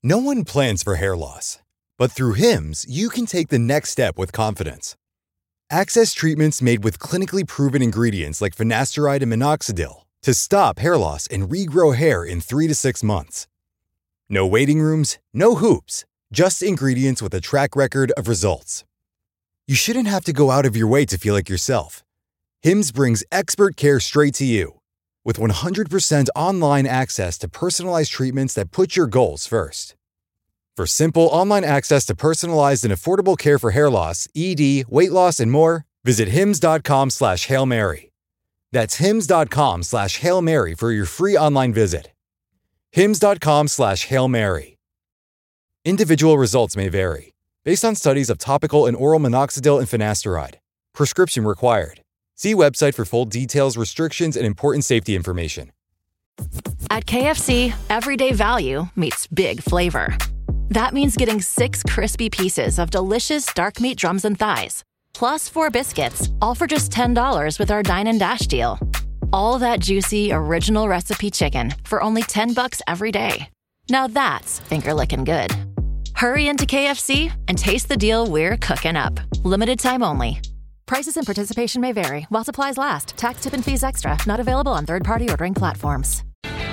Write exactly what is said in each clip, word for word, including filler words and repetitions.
No one plans for hair loss, but through Hims, you can take the next step with confidence. Access treatments made with clinically proven ingredients like finasteride and minoxidil to stop hair loss and regrow hair in three to six months. No waiting rooms, no hoops, just ingredients with a track record of results. You shouldn't have to go out of your way to feel like yourself. Hims brings expert care straight to you. With one hundred percent online access to personalized treatments that put your goals first. For simple online access to personalized and affordable care for hair loss, E D, weight loss, and more, visit hims.com slash Hail Mary. That's hims.com slash Hail Mary for your free online visit. hims.com slash Hail Mary. Individual results may vary, based on studies of topical and oral minoxidil and finasteride. Prescription required. See website for full details, restrictions, and important safety information. At K F C, everyday value meets big flavor. That means getting six crispy pieces of delicious dark meat drums and thighs, plus four biscuits, all for just ten dollars with our Dine and Dash deal. All that juicy, original recipe chicken for only ten bucks every day. Now that's finger-licking good. Hurry into K F C and taste the deal we're cooking up. Limited time only. Prices and participation may vary while supplies last. Tax, tip, and fees extra. Not available on third-party ordering platforms.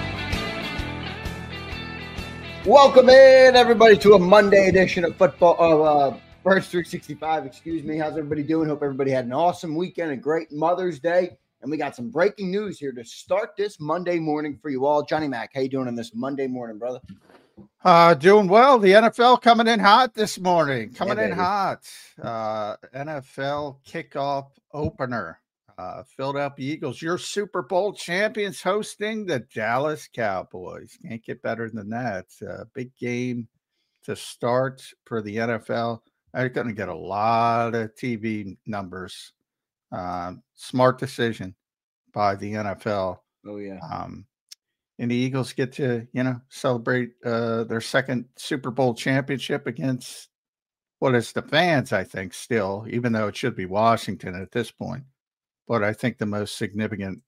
Welcome in, everybody, to a Monday edition of football of uh, Birds three sixty-five. Excuse me. How's everybody doing? Hope everybody had an awesome weekend, a great Mother's Day, and we got some breaking news here to start this Monday morning for you all. Johnny Mac, how you doing on this Monday morning, brother? Uh, doing well. The N F L coming in hot this morning. Coming Yeah, in baby. hot. Uh, N F L kickoff opener. Uh, Philadelphia Eagles, your Super Bowl champions, hosting the Dallas Cowboys. Can't get better than that. Uh, big game to start for the N F L. They're going to get a lot of T V numbers. Uh, smart decision by the N F L. Oh, yeah. Um, and the Eagles get to, you know, celebrate uh, their second Super Bowl championship against what is the fans, I think, still, even though it should be Washington at this point. But I think the most significant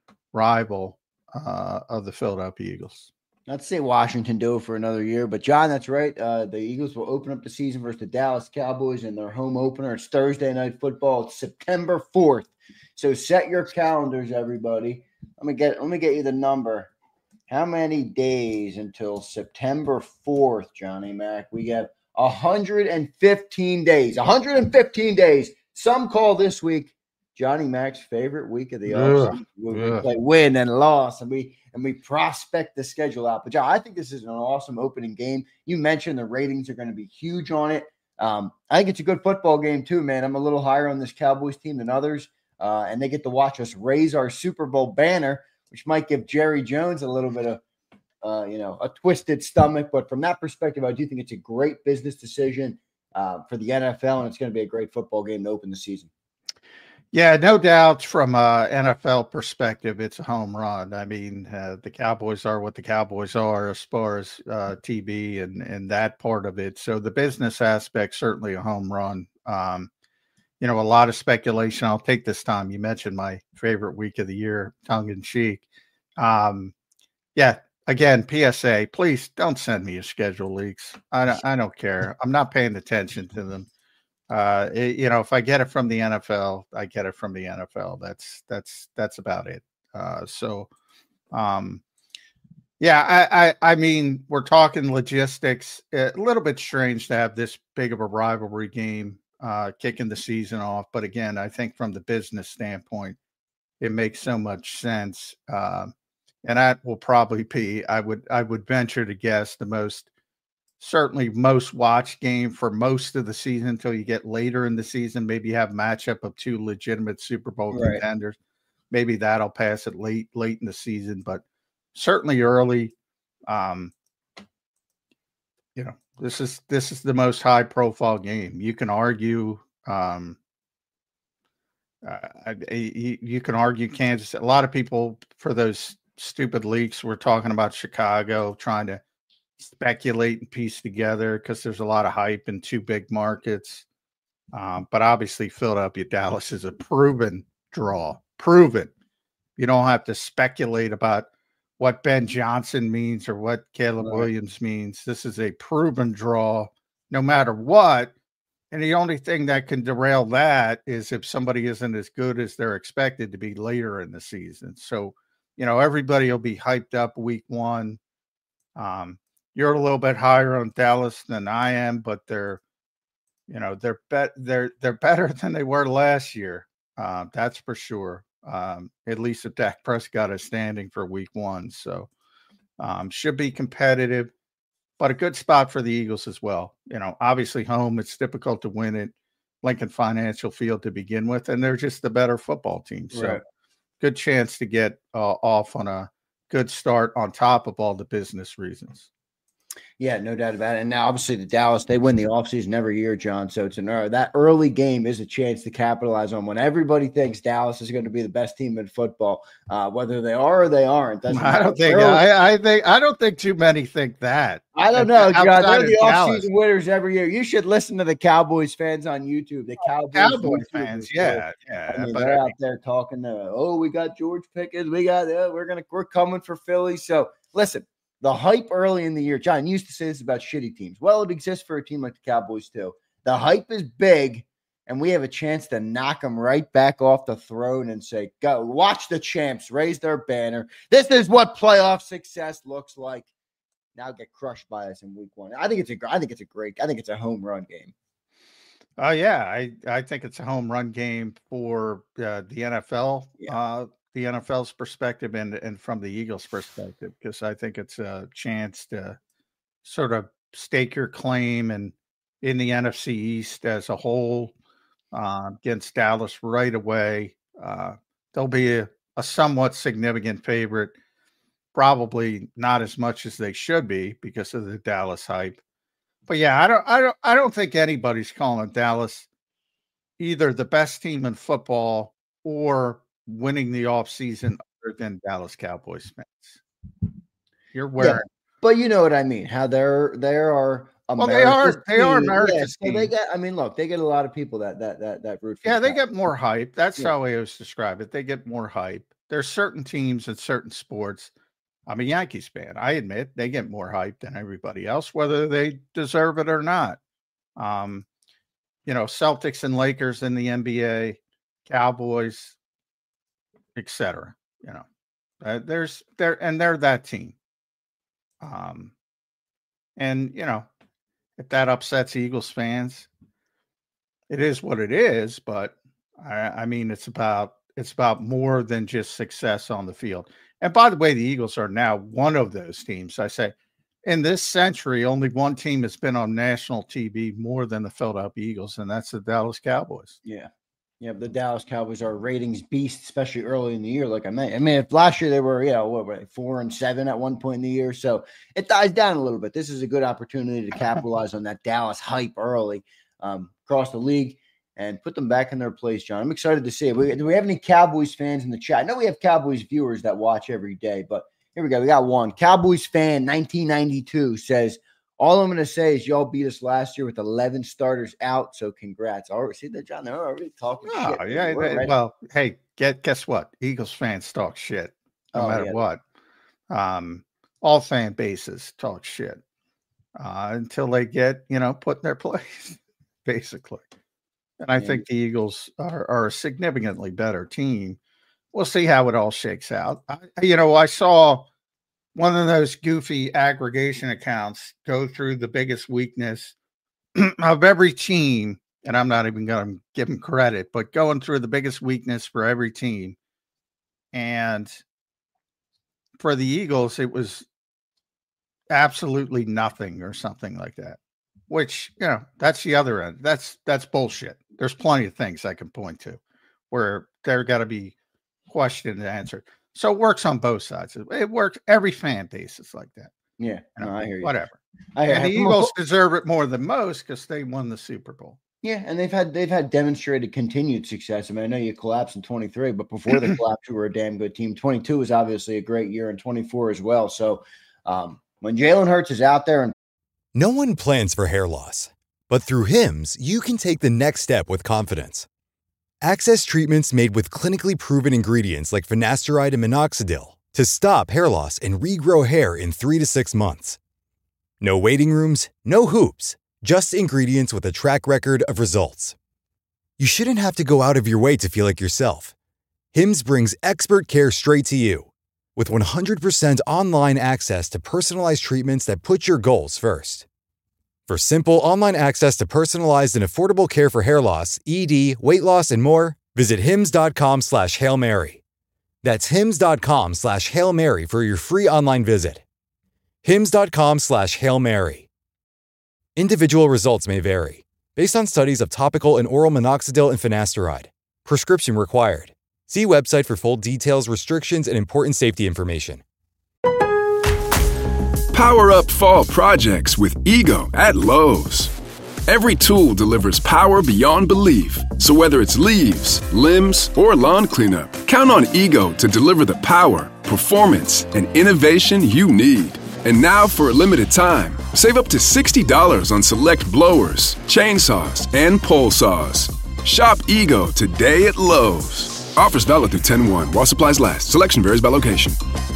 rival uh, of the Philadelphia Eagles. Not to say Washington do it for another year, but John, that's right. Uh, the Eagles will open up the season versus the Dallas Cowboys in their home opener. It's Thursday night football. It's September fourth. So set your calendars, everybody. Let me get let me get you the number. How many days until September fourth, Johnny Mac? We have one hundred fifteen days. one hundred fifteen days. Some call this week Johnny Mac's favorite week of the offseason. We ugh. play win and loss, and we and we prospect the schedule out. But John, I think this is an awesome opening game. You mentioned the ratings are going to be huge on it. Um, I think it's a good football game too, man. I'm a little higher on this Cowboys team than others, uh, and they get to watch us raise our Super Bowl banner, which might give Jerry Jones a little bit of, uh, you know, a twisted stomach. But from that perspective, I do think it's a great business decision uh, for the N F L, and it's going to be a great football game to open the season. Yeah, no doubt from a N F L perspective, it's a home run. I mean, uh, the Cowboys are what the Cowboys are as far as uh, T V and, and that part of it. So the business aspect, certainly a home run. Um, you know, a lot of speculation. I'll take this time. You mentioned my favorite week of the year, tongue in cheek. Um, yeah, again, P S A, please don't send me your schedule leaks. I don't, I don't care. I'm not paying attention to them. Uh, it, you know, if I get it from the N F L, I get it from the N F L. That's that's that's about it. Uh, so, um, yeah, I, I I mean, we're talking logistics. A little bit strange to have this big of a rivalry game uh, kicking the season off, but again, I think from the business standpoint, it makes so much sense. Um, and that will probably be, I would I would venture to guess, the most. Certainly most watched game for most of the season until you get later in the season. Maybe you have matchup of two legitimate Super Bowl Right. contenders. Maybe that'll pass it late, late in the season, but certainly early. Um, you know, this is this is the most high profile game. You can argue. Um, uh, you, you can argue Kansas. A lot of people for those stupid leaks were talking about Chicago trying to speculate and piece together because there's a lot of hype in two big markets. Um, but obviously Philadelphia, Dallas is a proven draw, proven. You don't have to speculate about what Ben Johnson means or what Caleb Right. Williams means. This is a proven draw no matter what. And the only thing that can derail that is if somebody isn't as good as they're expected to be later in the season. So, you know, everybody will be hyped up week one. Um, you're a little bit higher on Dallas than I am, but they're, you know, they're bet they're they're better than they were last year. Uh, that's for sure. Um, at least if Dak Prescott is standing for week one. So um, should be competitive, but a good spot for the Eagles as well. You know, obviously home, it's difficult to win at Lincoln Financial Field to begin with, and they're just the better football team. So Right. good chance to get uh, off on a good start on top of all the business reasons. Yeah, no doubt about it. And now, obviously, the Dallas, they win the offseason every year, John. So it's an uh, that early game is a chance to capitalize on when everybody thinks Dallas is going to be the best team in football, uh, whether they are or they aren't. Doesn't I don't matter. think I, I think I don't think too many think that. I don't know, John. Outside They're of the Dallas. offseason winners every year. You should listen to the Cowboys fans on YouTube. The Cowboys, Cowboy YouTubers, fans, so, yeah, yeah. I mean, but they're I out there talking to, oh, we got George Pickens, we got, uh, we're gonna, we're coming for Philly. So listen, the hype early in the year, John used to say this about shitty teams. Well, it exists for a team like the Cowboys too. The hype is big, and we have a chance to knock them right back off the throne and say, go watch the champs raise their banner. This is what playoff success looks like. Now get crushed by us in week one. I think it's a, I think it's a great, I think it's a home run game. Oh, uh, yeah, I, I think it's a home run game for uh, the N F L, Yeah. uh, the N F L's perspective and, and from the Eagles' perspective, because I think it's a chance to sort of stake your claim and in the N F C East as a whole uh, against Dallas right away. Uh, they'll be a, a somewhat significant favorite, probably not as much as they should be because of the Dallas hype. But yeah, I don't, I don't, I don't think anybody's calling Dallas either the best team in football or winning the offseason other than Dallas Cowboys fans. You're wearing, yeah, but you know what I mean. How they're there are well, they are they are America's yeah, so team. they get. I mean, look, they get a lot of people that that that that root for. Yeah, the they get more hype. That's yeah. how I always describe it. They get more hype. There's certain teams in certain sports. I'm a Yankees fan. I admit they get more hype than everybody else, whether they deserve it or not. Um, you know, Celtics and Lakers in the N B A, Cowboys, et cetera. You know, uh, there's there and they're that team. Um, and you know, if that upsets Eagles fans, it is what it is. But I, I mean, it's about it's about more than just success on the field. And by the way, the Eagles are now one of those teams. I say, in this century, only one team has been on national T V more than the Philadelphia Eagles, and that's the Dallas Cowboys. Yeah. Yeah, the Dallas Cowboys are a ratings beast, especially early in the year. Like I mean, I mean, if last year they were, you know, what were they, four and seven at one point in the year, so it dies down a little bit. This is a good opportunity to capitalize on that Dallas hype early um, across the league and put them back in their place. John, I'm excited to see it. We, do we have any Cowboys fans in the chat? I know we have Cowboys viewers that watch every day, but here we go. We got one Cowboys fan, nineteen ninety-two says. All I'm going to say is y'all beat us last year with eleven starters out, so congrats. All right, see that, John? They're already talking Oh, shit. yeah, they, well, hey, get guess what? Eagles fans talk shit no oh, matter yeah. what. Um, all fan bases talk shit uh, until they get, you know, put in their place, basically. And I Yeah. think the Eagles are, are a significantly better team. We'll see how it all shakes out. I, you know, I saw one of those goofy aggregation accounts go through the biggest weakness of every team, and I'm not even going to give them credit, but going through the biggest weakness for every team. And for the Eagles, it was absolutely nothing or something like that, which, you know, that's the other end. That's, that's bullshit. There's plenty of things I can point to where they're got to be questioned and answered. So it works on both sides. It works. Every fan base is like that. Yeah, You know, no, I hear you. whatever. I hear And the you. Eagles deserve it more than most because they won the Super Bowl. Yeah, and they've had they've had demonstrated continued success. I mean, I know you collapsed in twenty-three, but before the collapse, you were a damn good team. twenty-two was obviously a great year, and twenty-four as well. So um, when Jalen Hurts is out there, and No one plans for hair loss, but through Hims, you can take the next step with confidence. Access treatments made with clinically proven ingredients like finasteride and minoxidil to stop hair loss and regrow hair in three to six months. No waiting rooms, no hoops, just ingredients with a track record of results. You shouldn't have to go out of your way to feel like yourself. Hims brings expert care straight to you. With one hundred percent online access to personalized treatments that put your goals first. For simple online access to personalized and affordable care for hair loss, E D, weight loss, and more, visit hims.com slash Hail Mary. That's hims.com slash Hail Mary for your free online visit. hims.com slash Hail Mary. Individual results may vary, based on studies of topical and oral minoxidil and finasteride. Prescription required. See website for full details, restrictions, and important safety information. Power up fall projects with Ego at Lowe's. Every tool delivers power beyond belief. So whether it's leaves, limbs, or lawn cleanup, count on Ego to deliver the power, performance, and innovation you need. And now for a limited time, save up to sixty dollars on select blowers, chainsaws, and pole saws. Shop Ego today at Lowe's. Offers valid through ten one while supplies last. Selection varies by location.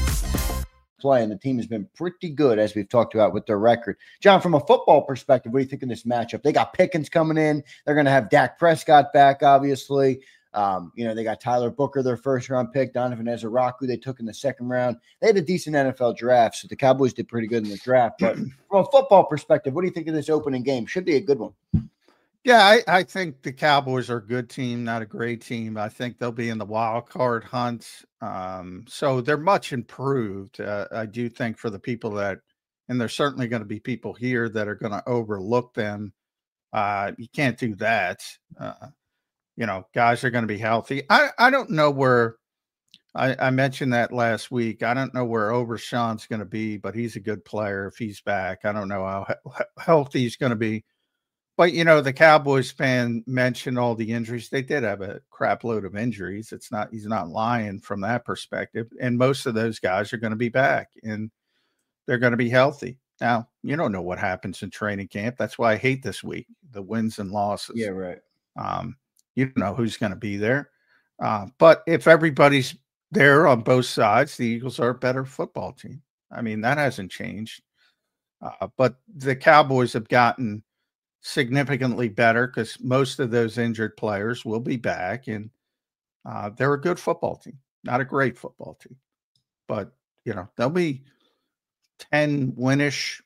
Play, and the team has been pretty good, as we've talked about, with their record. John, from a football perspective, what do you think of this matchup? They got Pickens coming in. They're going to have Dak Prescott back, obviously. Um, you know, they got Tyler Booker, their first-round pick, Donovan Ezra-Raku they took in the second round. They had a decent N F L draft, so the Cowboys did pretty good in the draft. But from a football perspective, what do you think of this opening game? Should be a good one. Yeah, I, I think the Cowboys are a good team, not a great team. I think they'll be in the wild card hunt. Um, so they're much improved. Uh, I do think for the people that, and there's certainly going to be people here that are going to overlook them. Uh, you can't do that. Uh, you know, guys are going to be healthy. I, I don't know where, I, I mentioned that last week. I don't know where Overshawn's going to be, but he's a good player if he's back. I don't know how he- healthy he's going to be. But, you know, the Cowboys fan mentioned all the injuries. They did have a crap load of injuries. It's not, he's not lying from that perspective. And most of those guys are going to be back and they're going to be healthy. Now, you don't know what happens in training camp. That's why I hate this week, the wins and losses. Yeah, right. Um, you don't know who's going to be there. Uh, but if everybody's there on both sides, the Eagles are a better football team. I mean, that hasn't changed. Uh, but the Cowboys have gotten significantly better because most of those injured players will be back, and uh, they're a good football team, not a great football team, but you know, they'll be ten winish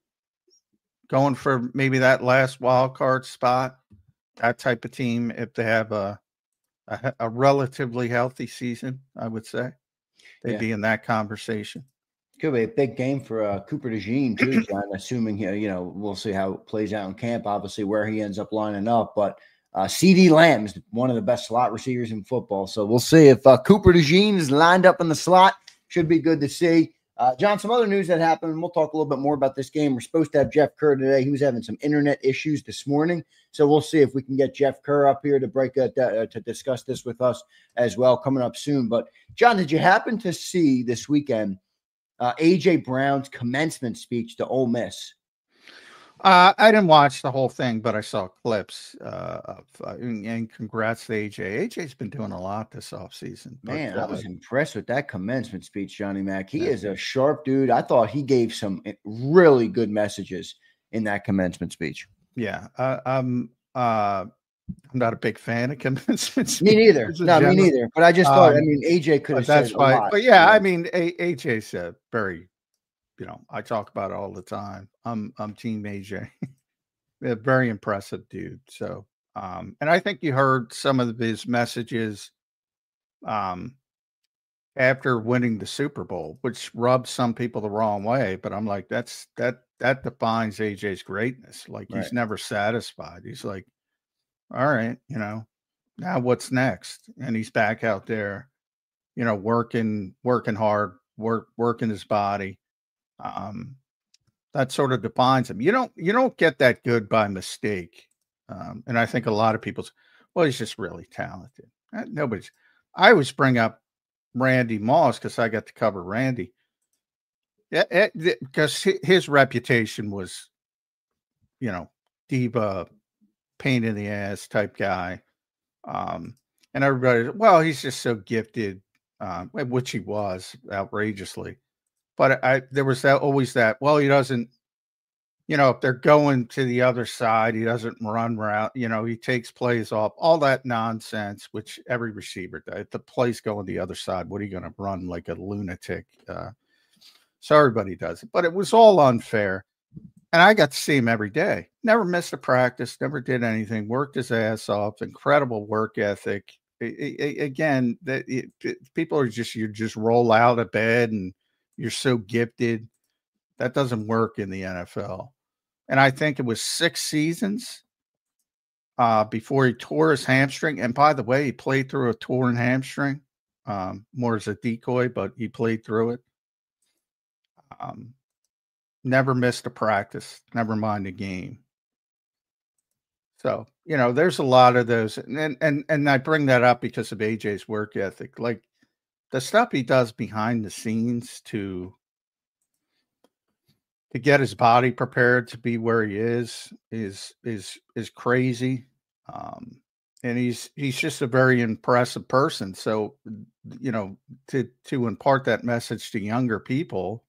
going for maybe that last wild card spot, that type of team. If they have a, a, a relatively healthy season, I would say they'd Yeah. be in that conversation. Could be a big game for uh, Cooper DeJean, too, John, assuming, he, you know, we'll see how it plays out in camp, obviously, where he ends up lining up. But uh, CeeDee Lamb is one of the best slot receivers in football. So we'll see if uh, Cooper DeJean is lined up in the slot. Should be good to see. Uh, John, some other news that happened, and we'll talk a little bit more about this game. We're supposed to have Jeff Kerr today. He was having some internet issues this morning. So we'll see if we can get Jeff Kerr up here to break uh, uh, to discuss this with us as well, coming up soon. But, John, did you happen to see this weekend Uh, A J Brown's commencement speech to Ole Miss? Uh, I didn't watch the whole thing, but I saw clips uh, of, uh, and, and congrats to A J. A J's been doing a lot this offseason. Man, but, I was uh, impressed with that commencement speech, Johnny Mac. He Yeah. is a sharp dude. I thought he gave some really good messages in that commencement speech. Yeah, uh, um, uh, I'm not a big fan of commencement Me neither. speeches in No, me general, neither. But I just thought, I Um, mean, A J could but have that's said why. a lot. But yeah, I mean, a- AJ's a very, you know, I talk about it all the time. I'm I'm Team A J. A very impressive dude. So, um, and I think you heard some of his messages, um, after winning the Super Bowl, which rubbed some people the wrong way. But I'm like, that's that that defines A J's greatness. Like Right. he's never satisfied. He's like, all right, you know, now what's next? And he's back out there, you know, working, working hard, work, working his body. Um, that sort of defines him. You don't, you don't get that good by mistake. Um, and I think a lot of people's, well, he's just really talented. Uh, Nobody's, I always bring up Randy Moss because I got to cover Randy. Yeah, because his reputation was, you know, diva, pain in the ass type guy. Um, and everybody, well, he's just so gifted. um, which he was outrageously. But I, there was that always that, well, he doesn't, you know, if they're going to the other side, he doesn't run around, you know, he takes plays off, all that nonsense, which every receiver does. If the play's going the other side, what are you going to run like a lunatic? Uh, so everybody does it. But it was all unfair. And I got to see him every day. Never missed a practice, never did anything, worked his ass off, incredible work ethic. It, it, again, that it, it, people are just, you just roll out of bed and you're so gifted. That doesn't work in the N F L. And I think it was six seasons uh, before he tore his hamstring. And by the way, he played through a torn hamstring, um, more as a decoy, but he played through it. Um, never missed a practice, never mind a game. So, you know, there's a lot of those. And, and, and I bring that up because of A J's work ethic. Like, the stuff he does behind the scenes to to get his body prepared to be where he is is is is crazy. Um, and he's he's just a very impressive person. So, you know, to to impart that message to younger people,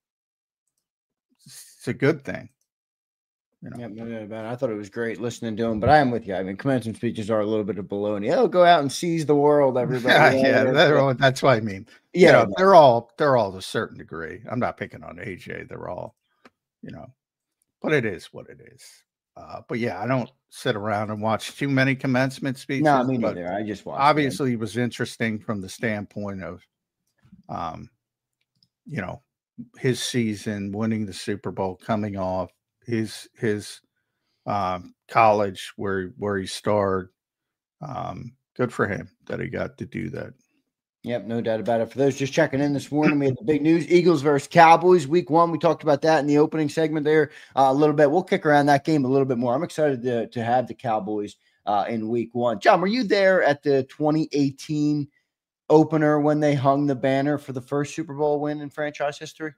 it's a good thing. You know? Yeah, no doubt about it. I thought it was great listening to him, but I am with you. I mean, commencement speeches are a little bit of baloney. Oh, go out and seize the world, everybody. Yeah, yeah, yeah that's, that's what I mean. Yeah, you know, they're all they're all to a certain degree. I'm not picking on A J. They're all, you know, but it is what it is. Uh, but yeah, I don't sit around and watch too many commencement speeches. No, me neither. I just watched. Obviously, it was interesting from the standpoint of, um, you know, his season, winning the Super Bowl, coming off his his um, college where where he starred. Um, good for him that he got to do that. Yep, no doubt about it. For those just checking in this morning, we had the big news: Eagles versus Cowboys, week one. We talked about that in the opening segment there uh, a little bit. We'll kick around that game a little bit more. I'm excited to to have the Cowboys uh, in week one. John, were you there at the twenty eighteen opener when they hung the banner for the first Super Bowl win in franchise history?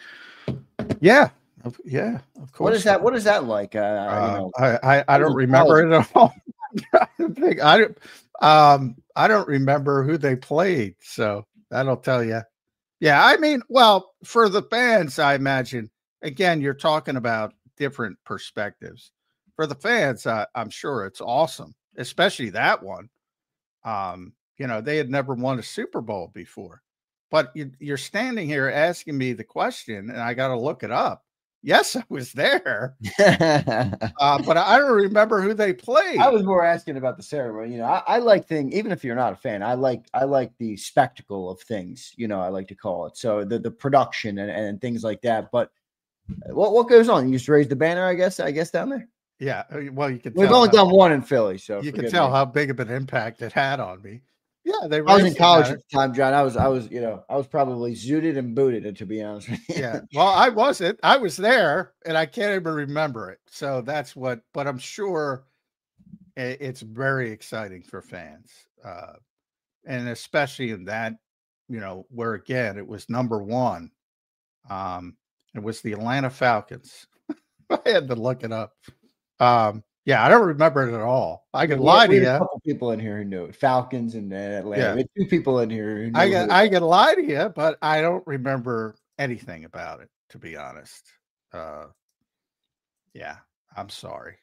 Yeah. Yeah, of course. What is that? What is that like? Uh, uh, you know, I, I, I don't remember it at all. I don't, um, I don't remember who they played, so that'll tell you. Yeah, I mean, well, for the fans, I imagine. Again, you're talking about different perspectives. For the fans, uh, I'm sure it's awesome, especially that one. Um, you know, they had never won a Super Bowl before, but you, you're standing here asking me the question, and I got to look it up. Yes, I was there, uh, but I don't remember who they played. I was more asking about the ceremony. You know, I, I like things, even if you're not a fan, I like I like the spectacle of things. You know, I like to call it so the the production and, and things like that. But what what goes on? You just raise the banner, I guess. I guess down there. Yeah, well, you can. We've tell only how, done one in Philly, so you can tell me. how big of an impact it had on me. Yeah, they. I was in college at the time, John. I was, I was, you know, I was probably zooted and booted, to be honest with you. Yeah, well, I wasn't. I was there, and I can't even remember it. So that's what. But I'm sure it's very exciting for fans, uh, and especially in that, you know, where again it was number one. Um, it was the Atlanta Falcons. I had to look it up. Um, Yeah, I don't remember it at all. I could we, lie we to you. A couple people in here who knew it. Falcons and uh, Atlanta. Yeah. We had two people in here. Who knew I can it. I can lie to you, but I don't remember anything about it, to be honest. Uh, yeah, I'm sorry.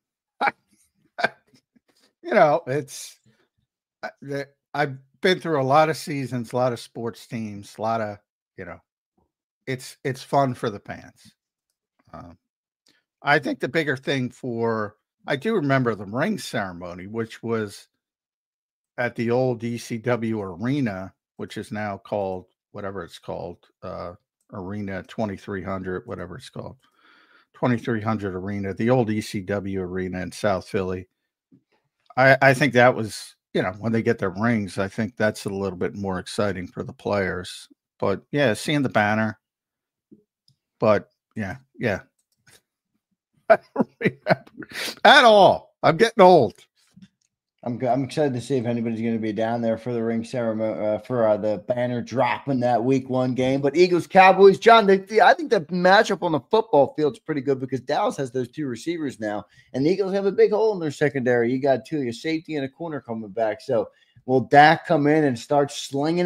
You know, it's I've been through a lot of seasons, a lot of sports teams, a lot of you know, it's it's fun for the fans. Um, I think the bigger thing for I do remember the ring ceremony, which was at the old E C W arena, which is now called whatever it's called, uh, Arena twenty-three hundred, whatever it's called, twenty-three hundred Arena, the old E C W arena in South Philly. I, I think that was, you know, when they get their rings, I think that's a little bit more exciting for the players. But yeah, seeing the banner. But yeah, yeah. I don't remember at all. I'm getting old. I'm I'm excited to see if anybody's going to be down there for the ring ceremony uh, for uh, the banner drop in that week one game. But Eagles Cowboys, John, the, the, I think the matchup on the football field is pretty good because Dallas has those two receivers now, and the Eagles have a big hole in their secondary. You got two, your safety and a corner coming back. So will Dak come in and start slinging it?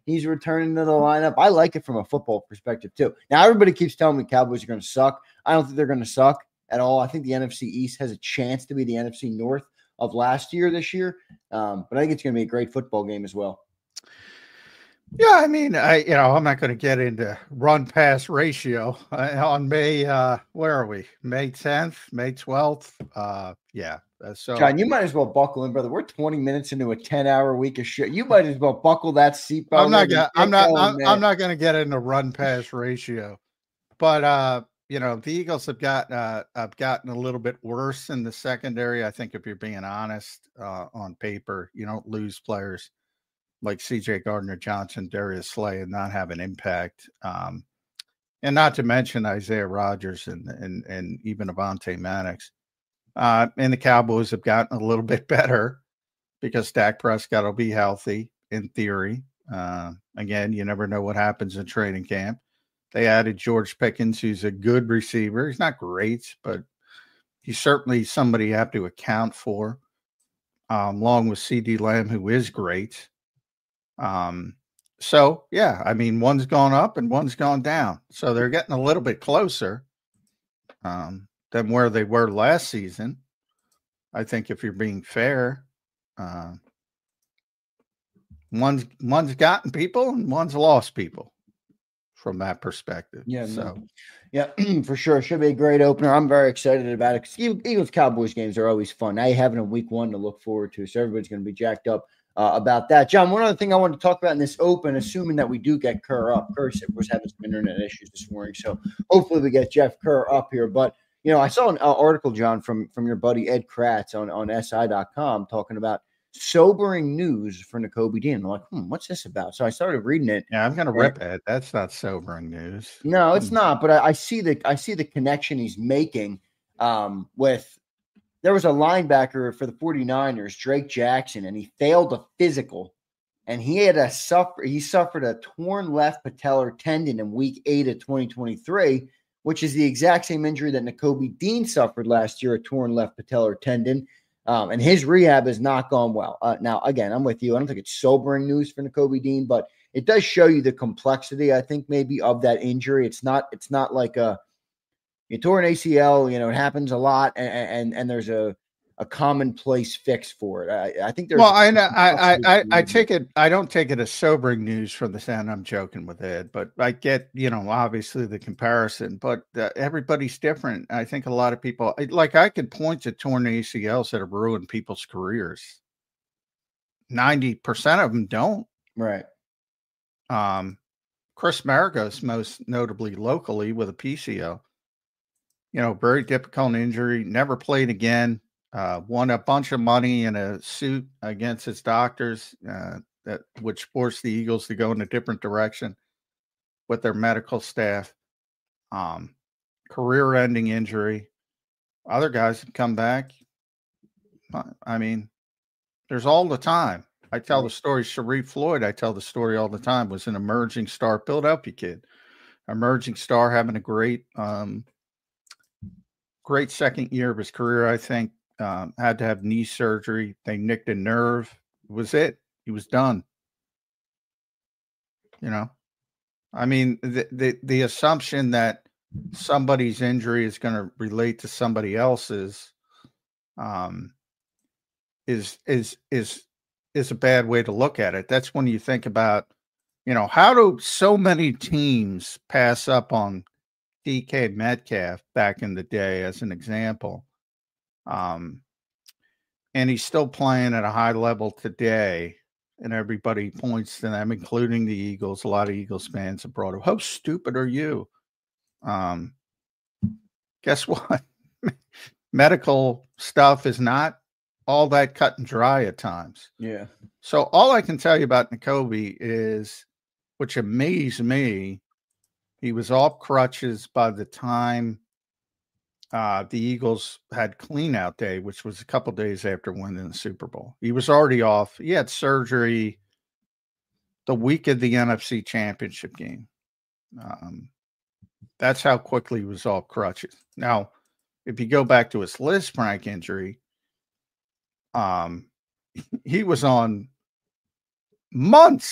He's returning to the lineup. I like it from a football perspective too. Now, everybody keeps telling me Cowboys are going to suck. I don't think they're going to suck at all. I think the N F C East has a chance to be the N F C North of last year this year. Um, but I think it's going to be a great football game as well. Yeah, I mean, I you know, I'm not going to get into run pass ratio uh, on May. Uh, where are we? May tenth, May twelfth. Uh, yeah. Uh, so, John, you might as well buckle in, brother. We're twenty minutes into a ten hour week of shit. You might as well buckle that seatbelt. I'm not gonna. I'm not. I'm, I'm not going to get into run pass ratio, but uh, you know, the Eagles have got uh, have gotten a little bit worse in the secondary. I think if you're being honest, uh, on paper, you don't lose players like C J Gardner-Johnson, Darius Slay, and not have an impact. Um, and not to mention Isaiah Rodgers and and and even Avonte Maddox. Uh, and the Cowboys have gotten a little bit better because Dak Prescott will be healthy in theory. Uh, again, you never know what happens in training camp. They added George Pickens, who's a good receiver. He's not great, but he's certainly somebody you have to account for, um, along with C D Lamb, who is great. Um, so, yeah, I mean, one's gone up and one's gone down. So they're getting a little bit closer um, than where they were last season. I think if you're being fair, uh, one's, one's gotten people and one's lost people from that perspective. Yeah. So, no. Yeah, for sure. Should be a great opener. I'm very excited about it because Eagles Cowboys games are always fun. Now you have it in week one to look forward to. So everybody's going to be jacked up Uh, about that. John, one other thing I wanted to talk about in this open, assuming that we do get Kerr up. Kerr was having some internet issues this morning, so hopefully we get Jeff Kerr up here. But, you know, I saw an uh, article, John, from, from your buddy Ed Kratz on, on S I dot com talking about sobering news for Nakobe Dean. I'm like, hmm, what's this about? So I started reading it. yeah, I'm going to rip it. That's not sobering news. No, it's not. But I, I see the I see the connection he's making um, with – there was a linebacker for the 49ers, Drake Jackson, and he failed a physical, and he had a suffer. He suffered a torn left patellar tendon in week eight of twenty twenty-three, which is the exact same injury that Nakobe Dean suffered last year, a torn left patellar tendon. Um, and his rehab has not gone well. Uh, now, again, I'm with you. I don't think it's sobering news for Nakobe Dean, but it does show you the complexity, I think, maybe of that injury. It's not. It's not like a You tore an A C L, you know, it happens a lot, and and, and there's a, a commonplace fix for it. I, I think there's. Well, I, I, I, I take it. I don't take it as sobering news from the sound. I'm joking with Ed, but I get, you know, obviously the comparison, but uh, everybody's different. I think a lot of people, like I could point to torn A C Ls that have ruined people's careers. ninety percent of them don't. Right. Um, Chris Maragos, most notably locally with a P C O. You know, very difficult injury, never played again, uh, won a bunch of money in a suit against his doctors, uh, that which forced the Eagles to go in a different direction with their medical staff. Um, career-ending injury. Other guys have come back. I mean, there's all the time. I tell the story, Sharif Floyd, I tell the story all the time, was an emerging star Philadelphia kid. Emerging star, having a great um Great second year of his career, I think. Um, had to have knee surgery. They nicked a nerve. It was it. He was done. You know, I mean, the the, the assumption that somebody's injury is going to relate to somebody else's um, is is is is a bad way to look at it. That's when you think about, you know, how do so many teams pass up on D K Metcalf back in the day, as an example. Um, and he's still playing at a high level today, and everybody points to them, including the Eagles. A lot of Eagles fans have brought up, how stupid are you? Um, guess what? Medical stuff is not all that cut and dry at times. Yeah. So all I can tell you about Nakobe is, which amazed me, he was off crutches by the time uh, the Eagles had clean out day, which was a couple days after winning the Super Bowl. He was already off. He had surgery the week of the N F C Championship game. Um, that's how quickly he was off crutches. Now, if you go back to his Lisfranc injury, um, he was on months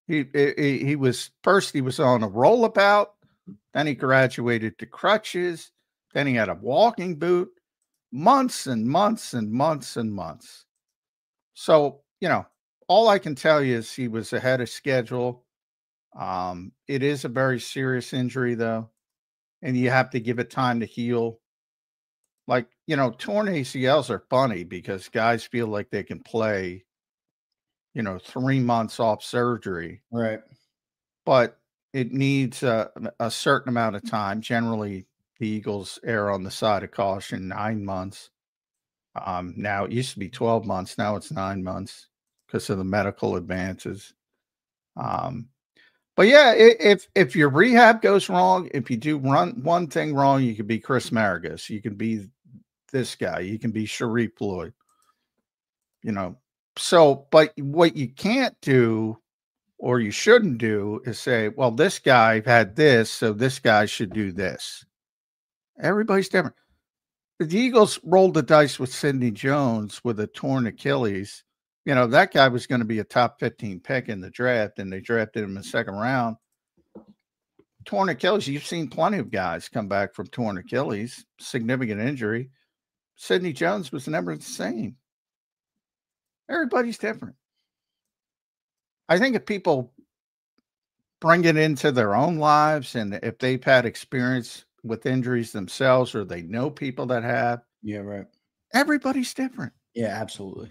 He, he he was first he was on a rollabout, then he graduated to crutches, then he had a walking boot, months and months and months and months. So, you know, all I can tell you is he was ahead of schedule. Um, it is a very serious injury, though, and you have to give it time to heal. Like, you know, torn A C Ls are funny because guys feel like they can play, you know, three months off surgery. Right. But it needs a, a certain amount of time. Generally, the Eagles err on the side of caution, nine months. Um, now, it used to be twelve months. Now it's nine months because of the medical advances. Um, but, yeah, if if your rehab goes wrong, if you do run one thing wrong, you could be Chris Marigas. You can be this guy. You can be Sharif Floyd. You know, so, but what you can't do or you shouldn't do is say, well, this guy had this, so this guy should do this. Everybody's different. The Eagles rolled the dice with Sidney Jones with a torn Achilles. You know, that guy was going to be a top fifteen pick in the draft, and they drafted him in the second round. Torn Achilles, you've seen plenty of guys come back from torn Achilles, significant injury. Sidney Jones was never the same. Everybody's different. I think if people bring it into their own lives and if they've had experience with injuries themselves or they know people that have. Yeah, right. Everybody's different. Yeah, absolutely.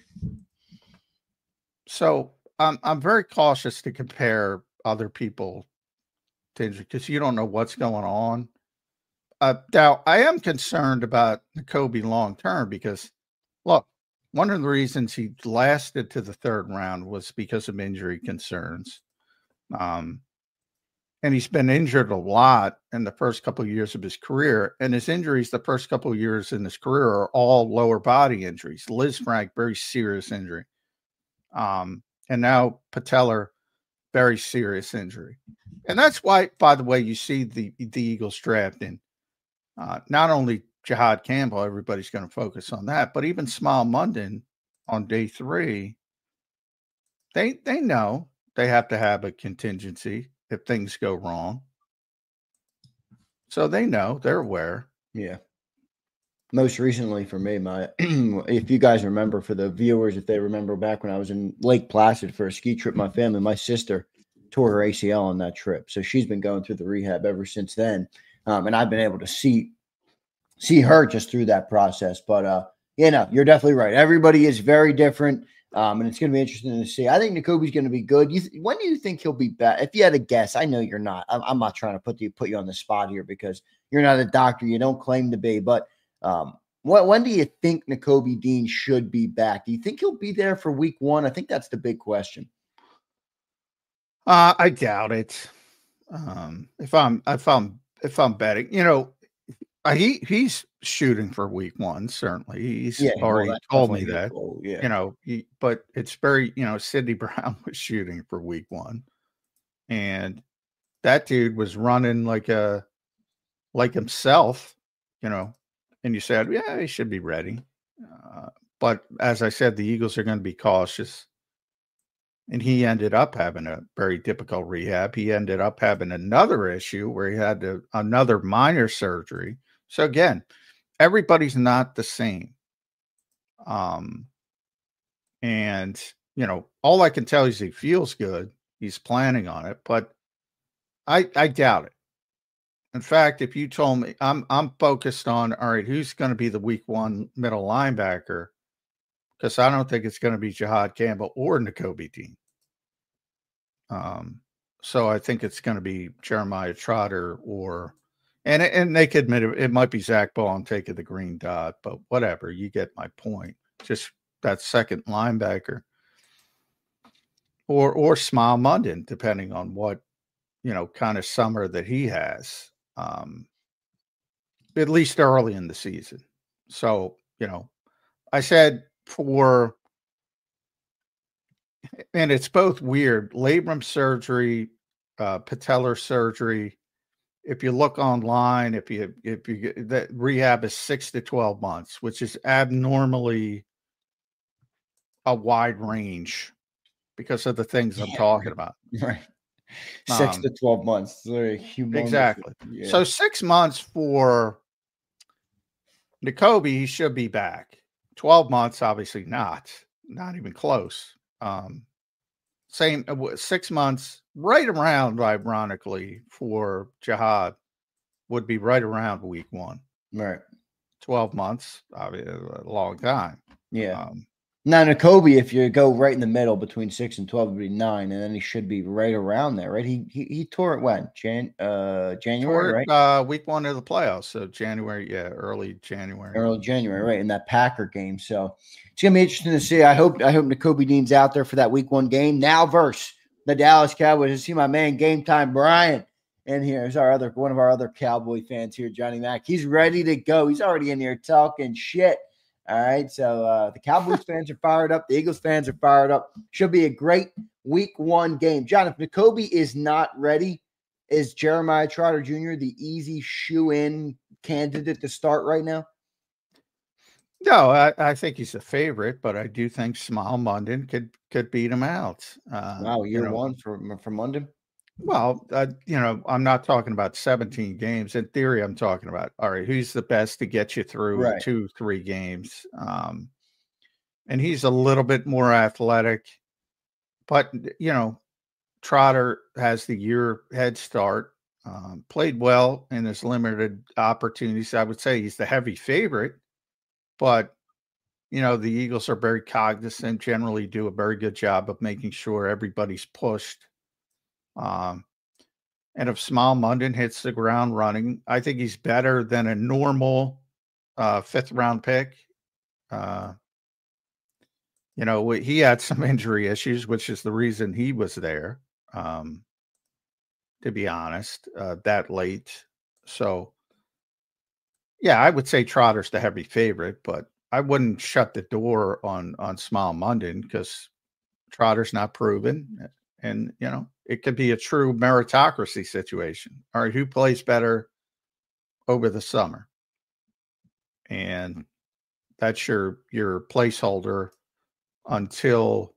So I'm I'm very cautious to compare other people to injury because you don't know what's going on. Uh, now, I am concerned about Nakobe long term because, look, one of the reasons he lasted to the third round was because of injury concerns. Um, and he's been injured a lot in the first couple of years of his career. And his injuries the first couple of years in his career are all lower body injuries. Liz Frank, very serious injury. Um, and now patellar, very serious injury. And that's why, by the way, you see the, the Eagles drafting uh, not only Jihad Campbell, everybody's going to focus on that, but even Smile Mondon on day three, they they know they have to have a contingency if things go wrong. So they know, they're aware. Yeah. Most recently for me, my if you guys remember, for the viewers, if they remember back when I was in Lake Placid for a ski trip, my family, my sister tore her A C L on that trip. So she's been going through the rehab ever since then. Um, and I've been able to see see her just through that process. But, uh, you know, you're definitely right. Everybody is very different, um, and it's going to be interesting to see. I think Nakobe's going to be good. You th- when do you think he'll be back? If you had a guess, I know you're not. I'm, I'm not trying to put you put you on the spot here because you're not a doctor. You don't claim to be. But um, when, when do you think Nakobe Dean should be back? Do you think he'll be there for week one? I think that's the big question. Uh, I doubt it. Um, if I'm if I'm if I'm betting, you know. Uh, he he's shooting for week one, certainly. He's yeah, already well, told me that. Cool. Yeah. You know, he, but it's very, you know, Sidney Brown was shooting for week one. And that dude was running like a like himself, you know, and you said, yeah, he should be ready. Uh, but as I said, the Eagles are going to be cautious. And he ended up having a very difficult rehab. He ended up having another issue where he had to, another minor surgery. So again, everybody's not the same. Um, and, you know, all I can tell you is he feels good. He's planning on it, but I, I doubt it. In fact, if you told me I'm, I'm focused on, all right, who's going to be the week one middle linebacker? Because I don't think it's going to be Jihad Campbell or Nakobe Dean. Um, so I think it's going to be Jeremiah Trotter or, and and they could admit it, it might be Zach Ball taking the green dot, but whatever, you get my point. Just that second linebacker, or or Smile Mondon, depending on what, you know, kind of summer that he has, um, at least early in the season. So, you know, I said for, and it's both weird, labrum surgery, uh, patellar surgery. If you look online, if you if you get that rehab is six to twelve months, which is abnormally a wide range because of the things I'm Yeah, talking right. about. Right. Six Um, to twelve months. It's literally humongous. exactly. Yeah. So six months for Nakobe, he should be back. twelve months, obviously not. Not even close. Um, same uh, six months, right around, ironically, for Jihad would be right around week one. Right. twelve months, obviously a long time. Yeah. Um, Now, Nakobe, if you go right in the middle between six and twelve, would be nine, and then he should be right around there, right? He he, he tore it when? Jan uh January, toward, right? uh, week one of the playoffs, so January, yeah, early January. Early January, right? In that Packer game. So it's gonna be interesting to see. I hope I hope Nakobe Dean's out there for that week one game. Now versus the Dallas Cowboys. I see my man Game Time Brian in here. Is our other one of our other Cowboy fans here, Johnny Mack. He's ready to go. He's already in here talking shit. All right, so uh, the Cowboys fans are fired up. The Eagles fans are fired up. Should be a great week one game. John, if Nakobe is not ready, is Jeremiah Trotter Junior the easy shoe-in candidate to start right now? No, I, I think he's a favorite, but I do think Smile London could could beat him out. Uh, Wow, year you know, one from from London. Well, uh, you know, I'm not talking about seventeen games. In theory, I'm talking about, all right, who's the best to get you through Right. two, three games? Um, and he's a little bit more athletic, but, you know, Trotter has the year head start, um, played well in his limited opportunities. I would say he's the heavy favorite, but, you know, the Eagles are very cognizant, generally do a very good job of making sure everybody's pushed. Um, and if Smile London hits the ground running, I think he's better than a normal uh, fifth round pick. Uh, you know, he had some injury issues, which is the reason he was there, um, to be honest, uh, that late. So, yeah, I would say Trotter's the heavy favorite, but I wouldn't shut the door on, on Smile London because Trotter's not proven. And, you know, it could be a true meritocracy situation. All right, who plays better over the summer? And that's your your placeholder until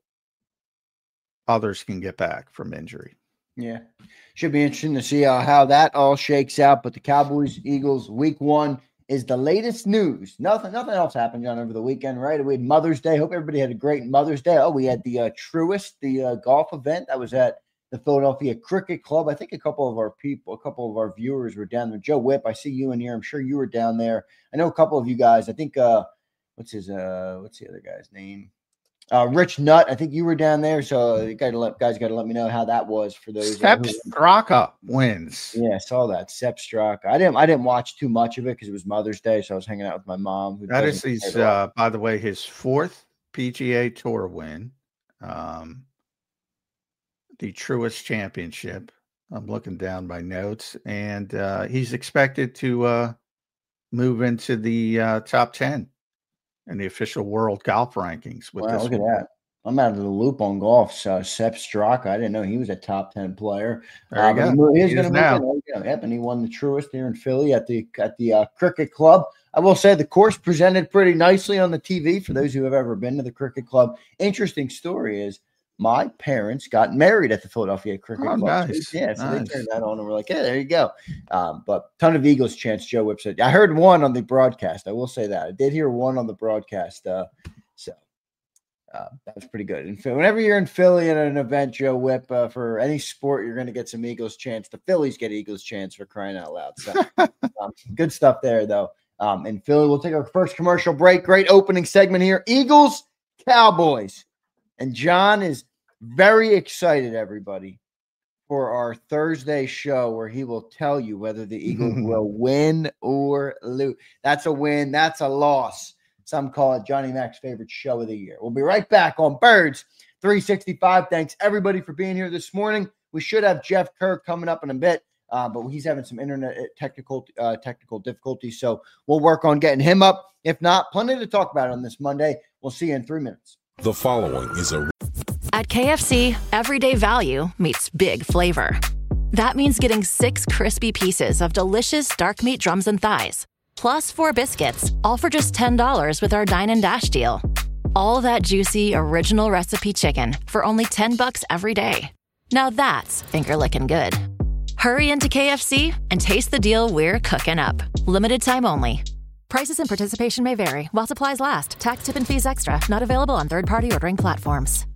others can get back from injury. Yeah. Should be interesting to see uh, how that all shakes out. But the Cowboys, Eagles, week one is the latest news. Nothing nothing else happened, John, over the weekend, right? We had Mother's Day. Hope everybody had a great Mother's Day. Oh, we had the uh, Truist, the uh, golf event that was at the Philadelphia Cricket Club. I think a couple of our people, a couple of our viewers were down there. Joe Whipp, I see you in here. I'm sure you were down there. I know a couple of you guys. I think, uh, what's his, uh, what's the other guy's name? Uh, Rich Nutt. I think you were down there. So you got to let guys got to let me know how that was for those. Sepp Uh, Straka wins. yeah, I saw that. Sepp Straka. I didn't. I didn't watch too much of it because it was Mother's Day, so I was hanging out with my mom. Who That is doesn't his, play a lot. uh, by the way, his fourth P G A Tour win, um, the Truist Championship. I'm looking down my notes, and uh, he's expected to uh, move into the uh, top ten in the official world golf rankings. With Wow, this look at one. that. I'm out of the loop on golf. So Sepp Straka, I didn't know he was a top ten player. There you but go. he mo- He's He going is to now. move in. Yep, and he won the Truist here in Philly at the at the uh, Cricket Club. I will say the course presented pretty nicely on the T V for those who have ever been to the Cricket Club. Interesting story is my parents got married at the Philadelphia Cricket Oh, Club. nice. So, yeah, so Nice. they turned that on and we're like, yeah, there you go. Um, but ton of Eagles chants. Joe Whipp said. I heard one on the broadcast. I will say that I did hear one on the broadcast. Uh, so. Uh, that was pretty good. And whenever you're in Philly at an event, Joe Whipp, uh, for any sport, you're going to get some Eagles chants. The Phillies get Eagles chants for crying out loud. So um, good stuff there, though. Um, in Philly, we'll take our first commercial break. Great opening segment here. Eagles, Cowboys. And John is very excited, everybody, for our Thursday show where he will tell you whether the Eagles will win or lose. That's a win. That's a loss. Some call it Johnny Mac's favorite show of the year. We'll be right back on Birds three sixty-five. Thanks, everybody, for being here this morning. We should have Jeff Kerr coming up in a bit, uh, but he's having some internet technical uh, technical difficulties, so we'll work on getting him up. If not, plenty to talk about on this Monday. We'll see you in three minutes. The following is a At K F C, everyday value meets big flavor. That means getting six crispy pieces of delicious dark meat drums and thighs, plus four biscuits, all for just ten dollars with our Dine and Dash deal. All that juicy original recipe chicken for only ten bucks every day. Now that's finger-licking good. Hurry into K F C and taste the deal we're cooking up. Limited time only. Prices and participation may vary while supplies last. Tax, tip, and fees extra. Not available on third-party ordering platforms.